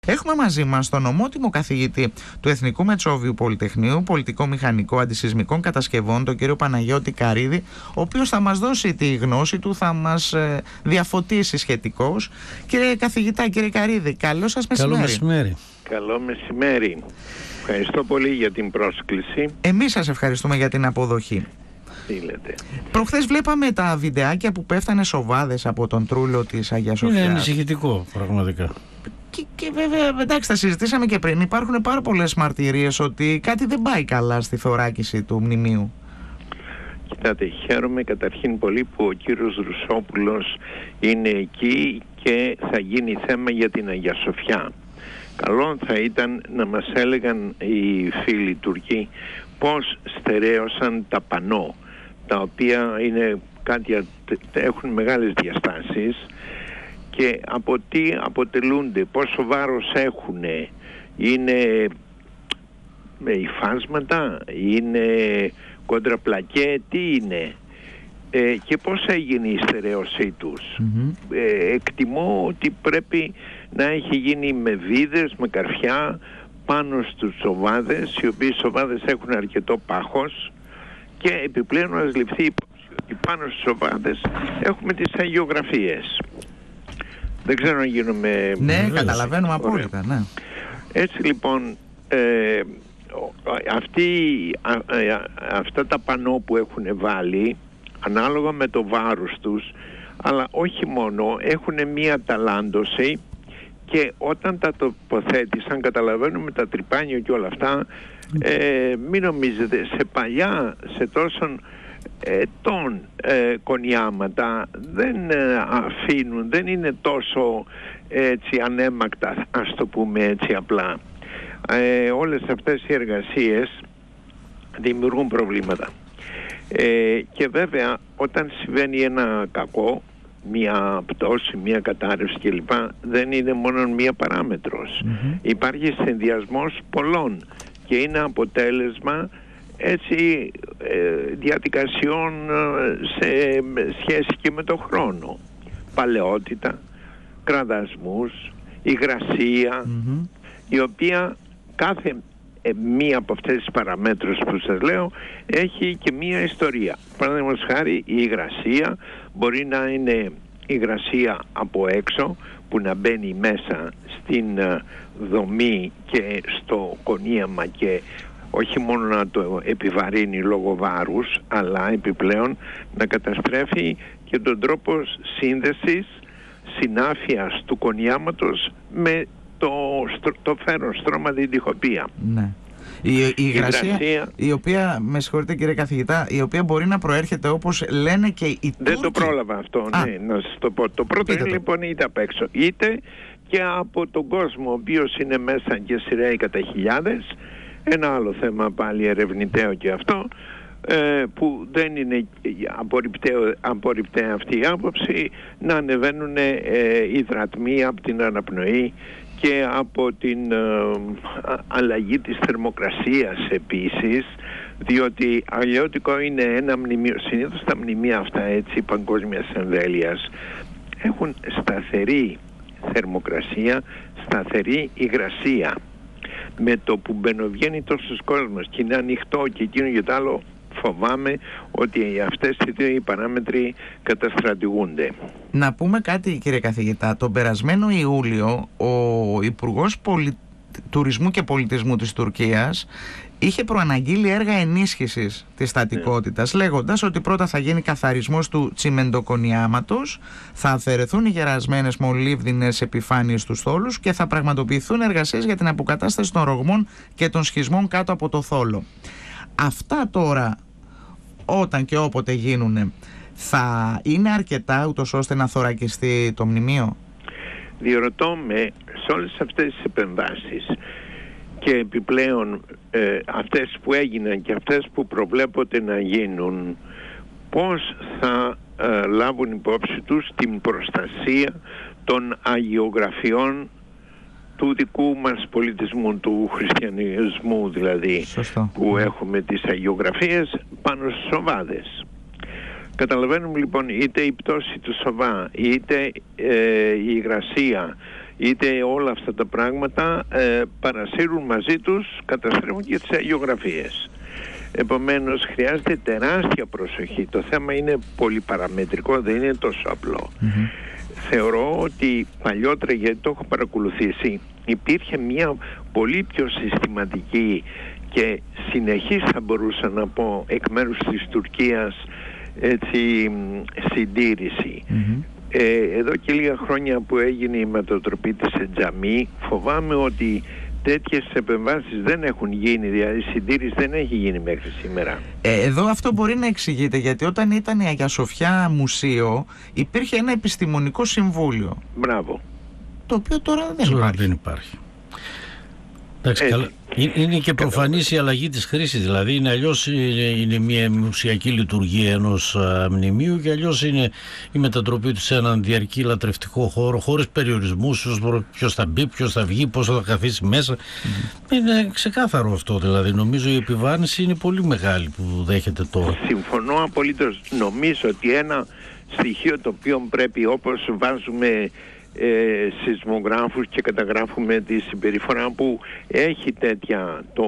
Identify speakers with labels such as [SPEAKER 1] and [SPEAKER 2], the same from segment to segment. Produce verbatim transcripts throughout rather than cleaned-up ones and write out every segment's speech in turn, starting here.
[SPEAKER 1] Έχουμε μαζί μας τον ομότιμο καθηγητή του Εθνικού Μετσόβιου Πολυτεχνείου, πολιτικό μηχανικό αντισυσμικών κατασκευών, τον κύριο Παναγιώτη Καρίδη, ο οποίος θα μας δώσει τη γνώση του, θα μας ε, διαφωτίσει σχετικώς. Κύριε καθηγητά, κύριε Καρίδη, καλό σας μεσημέρι.
[SPEAKER 2] Καλό μεσημέρι.
[SPEAKER 3] Καλό μεσημέρι. Ευχαριστώ πολύ για την πρόσκληση.
[SPEAKER 1] Εμείς σας ευχαριστούμε για την αποδοχή.
[SPEAKER 3] Τι λέτε.
[SPEAKER 1] Προχθές βλέπαμε τα βιντεάκια που πέφτανε σοβάδες από τον τρούλο της Αγίας Σοφιάς.
[SPEAKER 2] Είναι ανησυχητικό πραγματικά.
[SPEAKER 1] Και, και βέβαια, εντάξει, τα συζητήσαμε και πριν. Υπάρχουν πάρα πολλές μαρτυρίες ότι κάτι δεν πάει καλά στη θωράκιση του μνημείου.
[SPEAKER 3] Κοιτάτε, χαίρομαι καταρχήν πολύ που ο κύριος Ρουσόπουλος είναι εκεί και θα γίνει θέμα για την Αγία Σοφιά. Καλό θα ήταν να μας έλεγαν οι φίλοι Τουρκοί πώς στερέωσαν τα πανό, τα οποία είναι κάτι, έχουν μεγάλες διαστάσεις, και από τι αποτελούνται, πόσο βάρος έχουν, είναι με υφάσματα, είναι κοντραπλακέ, τι είναι, ε, και πώς έγινε η στερέωσή τους. Mm-hmm. ε, εκτιμώ ότι πρέπει να έχει γίνει με βίδες, με καρφιά πάνω στους σοβάδες, οι οποίοι σοβάδες έχουν αρκετό πάχος, και επιπλέον να ληφθεί υπόψη ότι πάνω στους σοβάδες έχουμε τις αγιογραφίες. Δεν ξέρω αν γίνομαι...
[SPEAKER 1] Ναι, βέβαια, καταλαβαίνουμε απόλυτα, ναι.
[SPEAKER 3] Έτσι λοιπόν, ε, αυτοί, α, α, αυτά τα πανό που έχουν βάλει, ανάλογα με το βάρος τους, αλλά όχι μόνο, έχουν μία ταλάντωση, και όταν τα τοποθέτησαν, καταλαβαίνουμε τα τρυπάνια και όλα αυτά, ε, μην νομίζετε, σε παλιά, σε τόσον ετών ε, κονιάματα δεν ε, αφήνουν, δεν είναι τόσο έτσι ανέμακτα, ας το πούμε έτσι απλά. Ε, όλες αυτές οι εργασίες δημιουργούν προβλήματα. Ε, και βέβαια όταν συμβαίνει ένα κακό, μία πτώση, μία κατάρρευση κλπ, δεν είναι μόνο μία παράμετρος. Mm-hmm. Υπάρχει συνδυασμός πολλών και είναι αποτέλεσμα έτσι ε, διαδικασιών σε σχέση και με το χρόνο. Παλαιότητα, κραδασμούς, υγρασία, mm-hmm. η οποία κάθε ε, μία από αυτές τις παραμέτρους που σας λέω έχει και μία ιστορία. Παραδείγματος χάρη, η υγρασία μπορεί να είναι υγρασία από έξω, που να μπαίνει μέσα στην uh, δομή και στο κονίαμα, και όχι μόνο να το επιβαρύνει λόγω βάρους, αλλά επιπλέον να καταστρέφει και τον τρόπο σύνδεσης, συνάφειας του κονιάματος με το, το φέρον στρώμα διντυχοπία.
[SPEAKER 1] Ναι. Η, η υγρασία, η οποία, με συγχωρείτε κύριε καθηγητά, η οποία μπορεί να προέρχεται, όπως λένε και οι Τούρκοι.
[SPEAKER 3] Δεν το πρόλαβα αυτό, ναι, να σας το πω. Το πρώτο είναι λοιπόν είτε απ' έξω, είτε και από τον κόσμο, ο οποίος είναι μέσα και σειραίει κατά χιλιάδες. Ένα άλλο θέμα πάλι ερευνηταίο και αυτό, ε, που δεν είναι απορριπταία αυτή η άποψη, να ανεβαίνουν ε, υδρατμοί από την αναπνοή και από την ε, αλλαγή της θερμοκρασίας επίσης, διότι αλλιώτικο είναι ένα μνημείο. Συνήθως τα μνημεία αυτά έτσι παγκόσμιας εμβέλειας έχουν σταθερή θερμοκρασία, σταθερή υγρασία. Με το που μπαινοβγαίνει τόσος κόσμος και είναι ανοιχτό και εκείνο και το άλλο, φοβάμαι ότι αυτές οι δύο οι παράμετροι καταστρατηγούνται.
[SPEAKER 1] Να πούμε κάτι κύριε καθηγητά. Τον περασμένο Ιούλιο ο Υπουργός Πολι... Τουρισμού και Πολιτισμού της Τουρκίας είχε προαναγγείλει έργα ενίσχυσης της στατικότητας, yeah. λέγοντας ότι πρώτα θα γίνει καθαρισμός του τσιμεντοκονιάματος, θα αφαιρεθούν οι γερασμένες μολύβδινες επιφάνειες του θόλους και θα πραγματοποιηθούν εργασίες για την αποκατάσταση των ρογμών και των σχισμών κάτω από το θόλο. Αυτά τώρα, όταν και όποτε γίνουν, θα είναι αρκετά ούτως ώστε να θωρακιστεί το μνημείο?
[SPEAKER 3] Διερωτώ με, σε όλες αυτές τις επεμβάσεις και επιπλέον ε, αυτές που έγιναν και αυτές που προβλέπονται να γίνουν, πώς θα ε, λάβουν υπόψη τους την προστασία των αγιογραφιών του δικού μας πολιτισμού, του χριστιανισμού δηλαδή.
[SPEAKER 1] Σωστό.
[SPEAKER 3] Που έχουμε τις αγιογραφίες πάνω στους σοβάδες. Καταλαβαίνουμε λοιπόν είτε η πτώση του σοβά, είτε ε, η υγρασία, είτε όλα αυτά τα πράγματα ε, παρασύρουν μαζί τους, καταστρέφουν και τις αγιογραφίες. Επομένως χρειάζεται τεράστια προσοχή. Το θέμα είναι πολυπαραμετρικό, δεν είναι τόσο απλό. Mm-hmm. Θεωρώ ότι παλιότερα, γιατί το έχω παρακολουθήσει, υπήρχε μια πολύ πιο συστηματική και συνεχής, θα μπορούσα να πω, εκ μέρους της Τουρκίας, έτσι, συντήρηση. Mm-hmm. Ε, εδώ και λίγα χρόνια που έγινε η μετατροπή της Εντζαμί, φοβάμαι ότι τέτοιες επεμβάσεις δεν έχουν γίνει, δηλαδή η συντήρηση δεν έχει γίνει μέχρι σήμερα.
[SPEAKER 1] Ε, εδώ αυτό μπορεί να εξηγείται, γιατί όταν ήταν η Αγία Σοφιά μουσείο υπήρχε ένα επιστημονικό συμβούλιο.
[SPEAKER 3] Μπράβο.
[SPEAKER 1] Το οποίο τώρα δεν
[SPEAKER 2] τώρα
[SPEAKER 1] υπάρχει.
[SPEAKER 2] Δεν υπάρχει. Εντάξει, καλά. Είναι και προφανής η αλλαγή της χρήσης, δηλαδή είναι αλλιώς είναι, είναι μια μουσιακή λειτουργία ενός α, μνημείου και αλλιώς είναι η μετατροπή του σε έναν διαρκή λατρευτικό χώρο χωρίς περιορισμούς, ποιος θα μπει, ποιος θα βγει, πώς θα καθίσει μέσα. Mm-hmm. Είναι ξεκάθαρο αυτό, δηλαδή νομίζω η επιβάρυνση είναι πολύ μεγάλη που δέχεται τώρα.
[SPEAKER 3] Συμφωνώ απολύτως. Νομίζω ότι ένα στοιχείο το οποίο πρέπει, όπως βάζουμε Ε, σεισμογράφους και καταγράφουμε τη συμπεριφορά που έχει τέτοια το,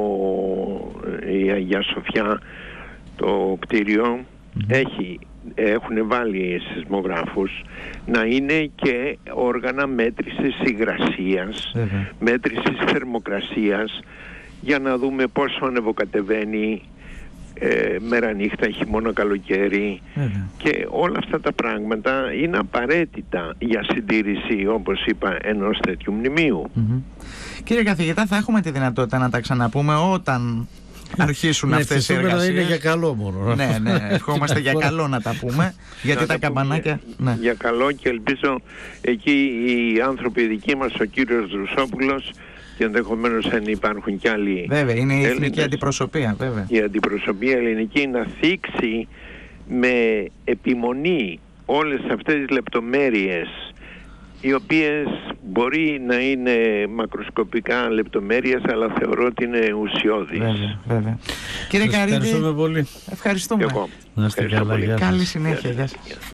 [SPEAKER 3] η Αγία Σοφιά, το κτίριο, mm-hmm. έχει, έχουν βάλει σεισμογράφους, να είναι και όργανα μέτρησης υγρασίας, mm-hmm. μέτρησης θερμοκρασίας, για να δούμε πόσο ανεβοκατεβαίνει Ε, μέρα νύχτα, χειμώνα, καλοκαίρι. Mm-hmm. Και όλα αυτά τα πράγματα είναι απαραίτητα για συντήρηση, όπως είπα, ενός τέτοιου μνημείου.
[SPEAKER 1] Mm-hmm. Κύριε καθηγητά, θα έχουμε τη δυνατότητα να τα ξαναπούμε όταν αρχίσουν
[SPEAKER 2] ναι,
[SPEAKER 1] αυτές οι εργασίες.
[SPEAKER 2] Είναι για καλό μόνο.
[SPEAKER 1] Ναι, ναι, ευχόμαστε για καλό να τα πούμε, γιατί
[SPEAKER 3] να
[SPEAKER 1] τα, τα καμπανάκια...
[SPEAKER 3] Για,
[SPEAKER 1] ναι.
[SPEAKER 3] για καλό, και ελπίζω εκεί οι άνθρωποι δικοί μας, ο κύριος Δρουσόπουλος, και ενδεχομένως αν υπάρχουν κι άλλοι.
[SPEAKER 1] Βέβαια, είναι η εθνική
[SPEAKER 3] Έλληνες,
[SPEAKER 1] αντιπροσωπεία, βέβαια.
[SPEAKER 3] Η αντιπροσωπεία ελληνική να θίξει με επιμονή όλες αυτές τις λεπτομέρειες, οι οποίες μπορεί να είναι μακροσκοπικά λεπτομέρειες, αλλά θεωρώ ότι είναι ουσιώδεις.
[SPEAKER 1] Βέβαια, βέβαια. Κύριε Καρύδη,
[SPEAKER 2] ευχαριστούμε πολύ.
[SPEAKER 1] Ευχαριστούμε.
[SPEAKER 3] Και εγώ.
[SPEAKER 2] Να είστε καλά,
[SPEAKER 3] πολύ.
[SPEAKER 1] Καλή συνέχεια. Γεια σας.